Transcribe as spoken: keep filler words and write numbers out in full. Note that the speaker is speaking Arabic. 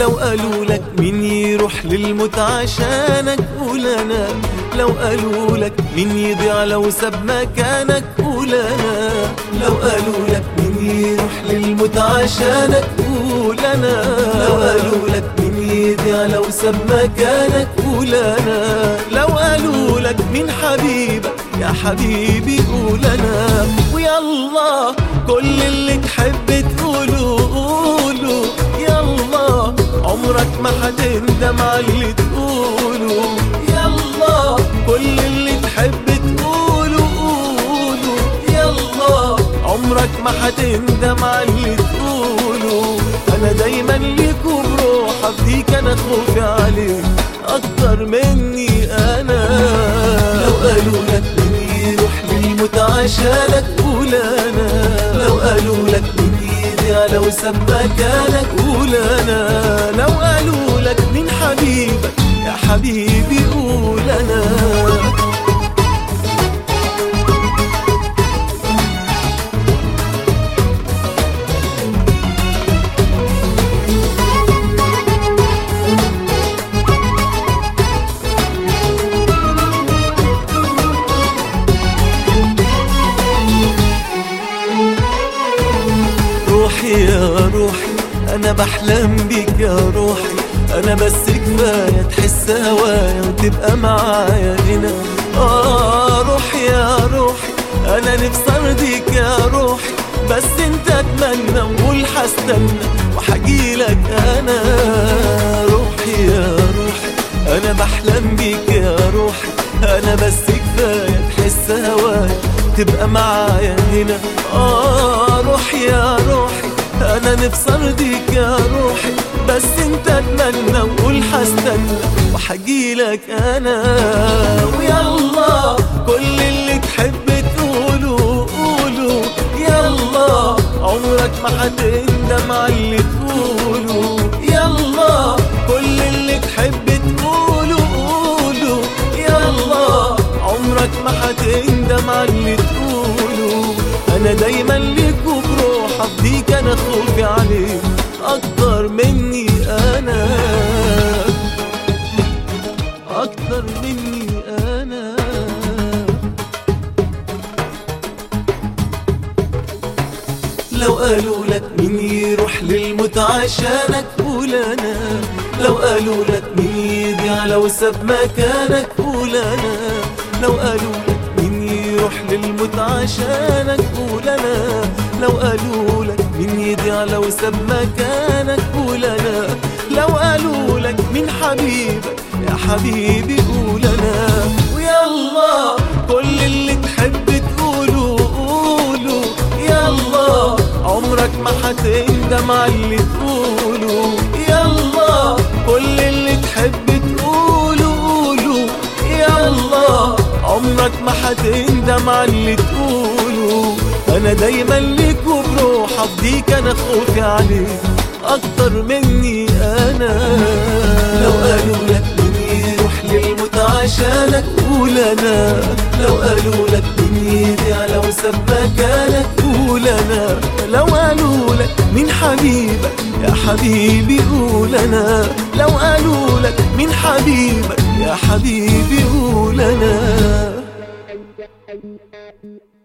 لو قالوا لك مين يروح للموت عشانك قول انا، لو قالوا لك مين يضيع لو ساب مكانك قول انا، لو قالوا لك مين يروح للموت عشانك قول انا، لو قالوا لك مين يضيع لو ساب مكانك قول انا، لو قالوا لك مين حبيبك يا حبيبي قول انا. ويلا كل اللي تحب تقوله قوله، يلا عمرك ما هتندم على اللي تقوله، يلا كل اللي تحب تقوله قوله، يلا عمرك ما هتندم على اللي تقوله. انا دايما ليك وبروح افديك، انا خوفي عليك اكتر مني انا. لو قالوا لك مين يروح للموت عشانك قول انا، لو قالوا لك مين يضيع لو ساب مكانك قول انا، لو قالوا لك مين حبيبك يا حبيبي قول انا. روحي يا روحي انا بحلم بيك يا روحي، انا بس كفايه تحس هوايا وتبقى معايا هنا. اه روحي يا روحي انا نفسي ارضيك يا روحي، بس انت اتمنى وقول هستنى وحجيلك انا. روحي يا روحي انا بحلم بيك يا روحي، انا بس كفايه تحس هوايا تبقى معايا هنا. اه روحي يا روحي انا نفسي ارضيك يا روحي، بس انت اتمنى وقول هستنى وحجيلك انا. ويلا كل اللي تحب تقوله قوله، يلا عمرك ما هتندم على اللي تقوله، يلا كل اللي تحب تقوله قوله، يلا عمرك ما هتندم على اللي تقوله. انا دايما ليك وبروح افديك، انا خوفي عليك اكتر مني انا، اكتر مني انا. لو قالوا لك مين يروح للموت عشانك قول انا، لو قالوا لك مين يضيع لو ساب مكانك قول انا، لو قالوا لك مين يروح للموت عشانك قول انا، لو قالوا لك مين يضيع لو ساب مكانك قول انا، لو قالوا لك مين حبيبك يا حبيبي قول انا. ويلا كل اللي تحب تقوله قوله، يلا عمرك ما هتندم على اللي تقوله، يلا كل اللي تحب تقوله قوله، يلا عمرك ما هتندم على اللي تقوله. انا دايما ليك وبروح افديك، انا خوفي عليك اكتر مني انا. لو قالوا لك مين يروح للموت عشانك قول انا، لو قالوا لك مين يضيع لو ساب مكانك قول انا، لو قالوا لك مين حبيبك يا حبيبي قول انا، لو قالوا لك مين حبيبك يا حبيبي قول انا.